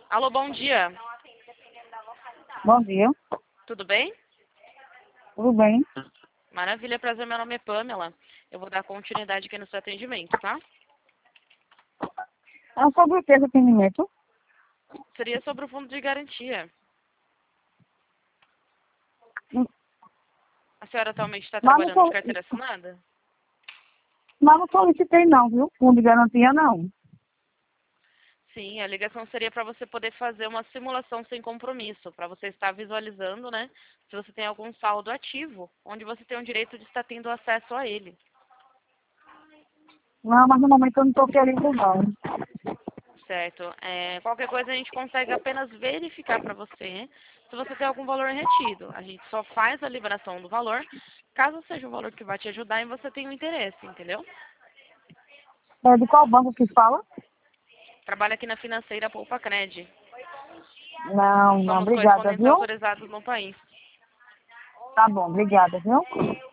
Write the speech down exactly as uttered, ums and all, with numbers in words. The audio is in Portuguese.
Alô, bom dia. Bom dia, Tudo bem? tudo bem? Maravilha, prazer. Meu nome é Pamela. Eu vou dar continuidade aqui no seu atendimento, tá? É sobre o que esse atendimento? Seria sobre o fundo de garantia. Hum, A senhora atualmente está Mas não, trabalhando de soli- carteira assinada? mas não solicitei não, viu? Fundo de garantia não. Sim, a ligação seria para você poder fazer uma simulação sem compromisso, para você estar visualizando, né, se você tem algum saldo ativo, onde você tem o direito de estar tendo acesso a ele. Não, mas no momento eu não estou querendo não. Certo. É, qualquer coisa a gente consegue apenas verificar para você se você tem algum valor retido. A gente só faz a liberação do valor caso seja um valor que vai te ajudar e você tenha um interesse, entendeu? É de qual banco que fala? Trabalha aqui na financeira Poupa Cred. Não, não, Somos obrigada, correspondentes viu? autorizados no país. Tá bom, obrigada, viu?